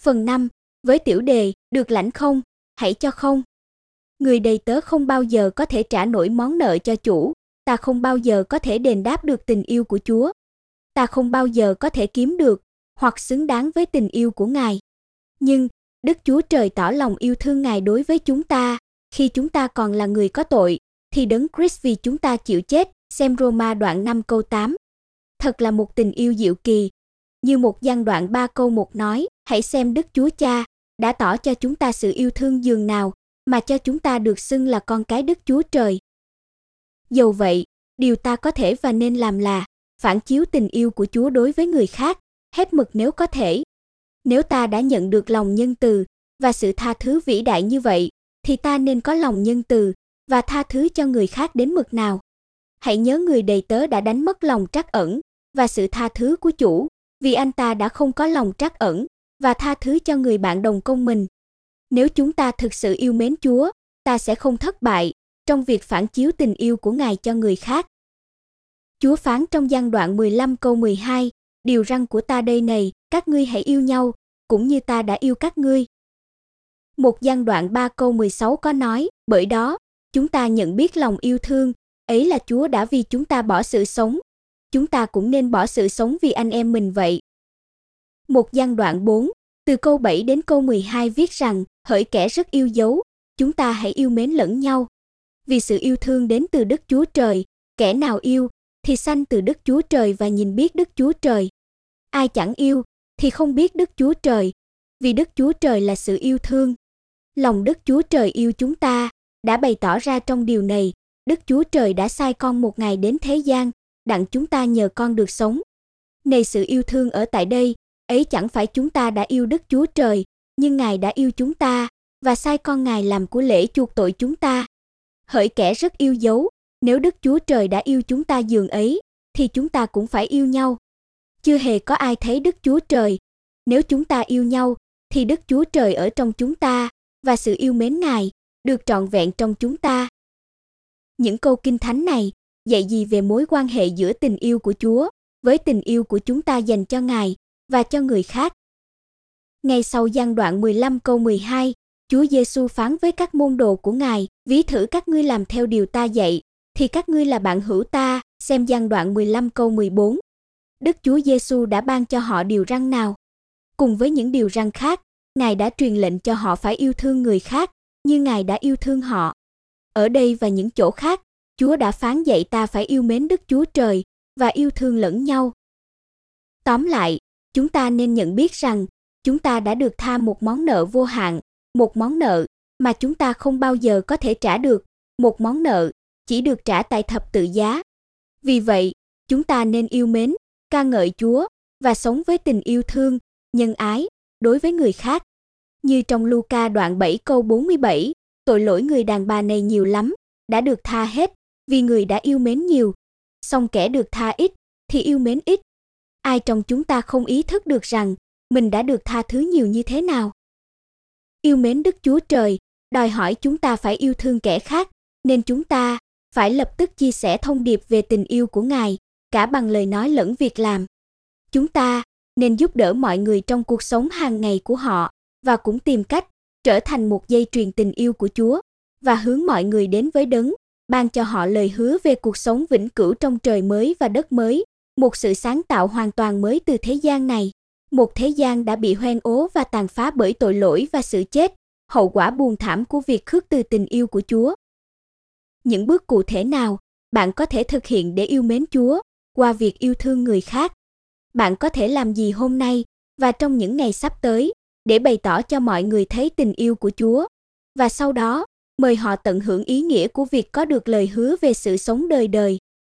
Phần 5. Với tiểu đề, được lãnh không, hãy cho không. Người đầy tớ không bao giờ có thể trả nổi món nợ cho chủ, ta không bao giờ có thể đền đáp được tình yêu của Chúa. Ta không bao giờ có thể kiếm được, hoặc xứng đáng với tình yêu của Ngài. Nhưng, Đức Chúa Trời tỏ lòng yêu thương Ngài đối với chúng ta, khi chúng ta còn là người có tội, thì Đấng Christ vì chúng ta chịu chết, xem Roma đoạn 5 câu 8. Thật là một tình yêu diệu kỳ. Như một Giăng đoạn 3 câu 1 nói, hãy xem Đức Chúa Cha đã tỏ cho chúng ta sự yêu thương dường nào, mà cho chúng ta được xưng là con cái Đức Chúa Trời. Dầu vậy, điều ta có thể và nên làm là phản chiếu tình yêu của Chúa đối với người khác, hết mực nếu có thể. Nếu ta đã nhận được lòng nhân từ và sự tha thứ vĩ đại như vậy, thì ta nên có lòng nhân từ và tha thứ cho người khác đến mực nào. Hãy nhớ người đầy tớ đã đánh mất lòng trắc ẩn và sự tha thứ của chủ, vì anh ta đã không có lòng trắc ẩn và tha thứ cho người bạn đồng công mình. Nếu chúng ta thực sự yêu mến Chúa, ta sẽ không thất bại trong việc phản chiếu tình yêu của Ngài cho người khác. Chúa phán trong Giăng đoạn 15 câu 12, điều răn của ta đây này, các ngươi hãy yêu nhau, cũng như ta đã yêu các ngươi. Một Giăng đoạn 3 câu 16 có nói, bởi đó, chúng ta nhận biết lòng yêu thương, ấy là Chúa đã vì chúng ta bỏ sự sống. Chúng ta cũng nên bỏ sự sống vì anh em mình vậy. Một Giăng đoạn 4, từ câu 7 đến câu 12 viết rằng, hỡi kẻ rất yêu dấu, chúng ta hãy yêu mến lẫn nhau. Vì sự yêu thương đến từ Đức Chúa Trời, kẻ nào yêu, thì sanh từ Đức Chúa Trời và nhìn biết Đức Chúa Trời. Ai chẳng yêu, thì không biết Đức Chúa Trời, vì Đức Chúa Trời là sự yêu thương. Lòng Đức Chúa Trời yêu chúng ta, đã bày tỏ ra trong điều này, Đức Chúa Trời đã sai con một ngày đến thế gian, đặng chúng ta nhờ con được sống. Này sự yêu thương ở tại đây, ấy chẳng phải chúng ta đã yêu Đức Chúa Trời, nhưng Ngài đã yêu chúng ta, và sai con Ngài làm của lễ chuộc tội chúng ta. Hỡi kẻ rất yêu dấu, nếu Đức Chúa Trời đã yêu chúng ta dường ấy, thì chúng ta cũng phải yêu nhau. Chưa hề có ai thấy Đức Chúa Trời. Nếu chúng ta yêu nhau, thì Đức Chúa Trời ở trong chúng ta, và sự yêu mến Ngài được trọn vẹn trong chúng ta. Những câu kinh thánh này dạy gì về mối quan hệ giữa tình yêu của Chúa với tình yêu của chúng ta dành cho Ngài và cho người khác? Ngay sau Giăng đoạn 15 câu 12, Chúa Giêsu phán với các môn đồ của Ngài, ví thử các ngươi làm theo điều ta dạy, thì các ngươi là bạn hữu ta, xem Giăng đoạn 15 câu 14. Đức Chúa Giêsu đã ban cho họ điều răn nào? Cùng với những điều răn khác, Ngài đã truyền lệnh cho họ phải yêu thương người khác, như Ngài đã yêu thương họ. Ở đây và những chỗ khác, Chúa đã phán dạy ta phải yêu mến Đức Chúa Trời và yêu thương lẫn nhau. Tóm lại, chúng ta nên nhận biết rằng, chúng ta đã được tha một món nợ vô hạn, một món nợ mà chúng ta không bao giờ có thể trả được, một món nợ chỉ được trả tại thập tự giá. Vì vậy, chúng ta nên yêu mến, ca ngợi Chúa và sống với tình yêu thương, nhân ái đối với người khác. Như trong Luca đoạn 7 câu 47, tội lỗi người đàn bà này nhiều lắm, đã được tha hết, vì người đã yêu mến nhiều. Song kẻ được tha ít, thì yêu mến ít. Ai trong chúng ta không ý thức được rằng, mình đã được tha thứ nhiều như thế nào? Yêu mến Đức Chúa Trời, đòi hỏi chúng ta phải yêu thương kẻ khác, nên chúng ta phải lập tức chia sẻ thông điệp về tình yêu của Ngài, cả bằng lời nói lẫn việc làm. Chúng ta nên giúp đỡ mọi người trong cuộc sống hàng ngày của họ, và cũng tìm cách trở thành một dây chuyền tình yêu của Chúa, và hướng mọi người đến với Đấng, ban cho họ lời hứa về cuộc sống vĩnh cửu trong trời mới và đất mới, một sự sáng tạo hoàn toàn mới từ thế gian này, một thế gian đã bị hoen ố và tàn phá bởi tội lỗi và sự chết, hậu quả buồn thảm của việc khước từ tình yêu của Chúa. Những bước cụ thể nào bạn có thể thực hiện để yêu mến Chúa qua việc yêu thương người khác? Bạn có thể làm gì hôm nay và trong những ngày sắp tới để bày tỏ cho mọi người thấy tình yêu của Chúa, và sau đó mời họ tận hưởng ý nghĩa của việc có được lời hứa về sự sống đời đời?